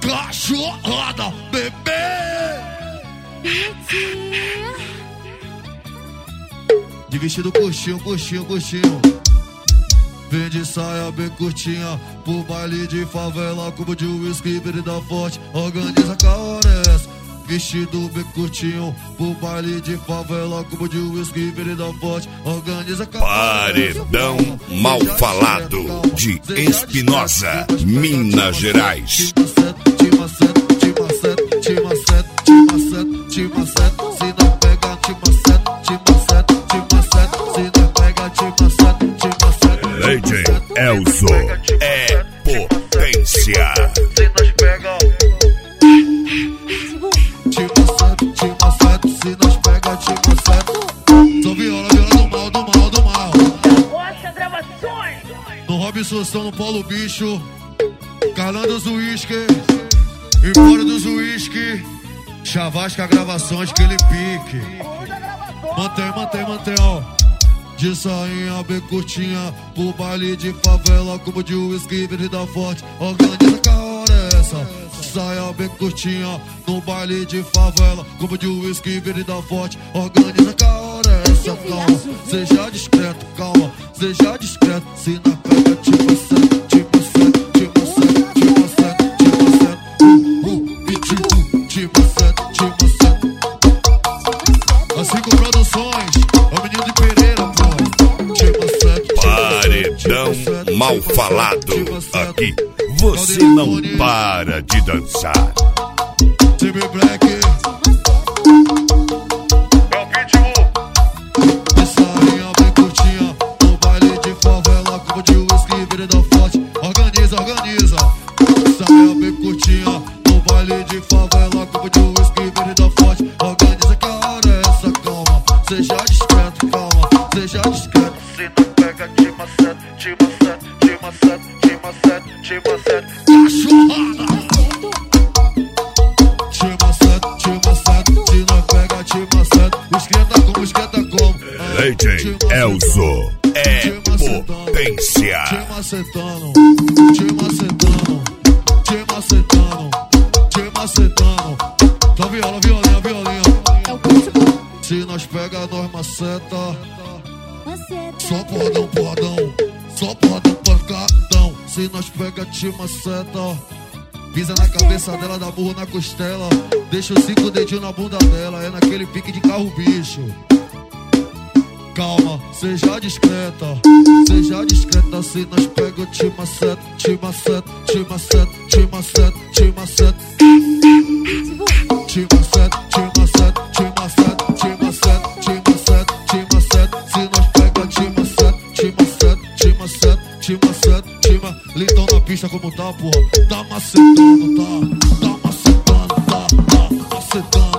cachorrada, bebê. De vestido coxinho, coxinho, coxinho. Vem de saia bem curtinha, pro baile de favela, cubo de whisky, bebida forte, organiza com a hora essa. Vestido bem curtinho, pro baile de favela, cubo de whisky, bebida forte, organiza com a hora essa. Paredão Mal Falado de Espinosa, Minas Gerais. Tima sete, se não pega, tima sete, se não pega, tima sete. DJ Elzo é potência. Se nós pega, tima sete, se nós pega, tima sete. Sou viola, viola do mal. Nossa, gravações! No Robson, no Paulo Bicho, calando os uísque, e fora dos uísque, Chavasca gravações, que ele pique. Mantém, ó. De sainha bem curtinha, pro baile de favela, cubo de whisky, bebida forte, organiza com a hora essa. Saia bem curtinha, no baile de favela, cubo de whisky, bebida forte, organiza com a hora essa. Calma, seja discreto, calma, seja discreto. Se na pega, tipo sete. Assim com produções, é o menino de Pereira, pô. Paredão Mal Falado. Aqui você não para de dançar. CB Black. É o pitbull. De sainha bem curtinha, no baile de favela, cubo de whisky, bebida forte, organiza. Sainha bem curtinha, no baile de favela, cubo de whisky, bebida forte, organiza que a hora é essa. Calma, seja discreto, calma, seja discreto. Se não pega, tima sete, cachorrada. Tima sete, se não pega, tima sete. Esquenta como. DJ Elzo é potência. Tima setando. Tá violinha. Se nós pega, nós maceta. Só porradão, pancadão. Se nós pega, tima seta. Pisa na cabeça dela, dá burro na costela. Deixa os 5 dedinhos na bunda dela. É naquele pique de carro bicho. Calma, seja discreta. Se nós pega, tima sete. Litão na pista como tá, porra. Tá macetando.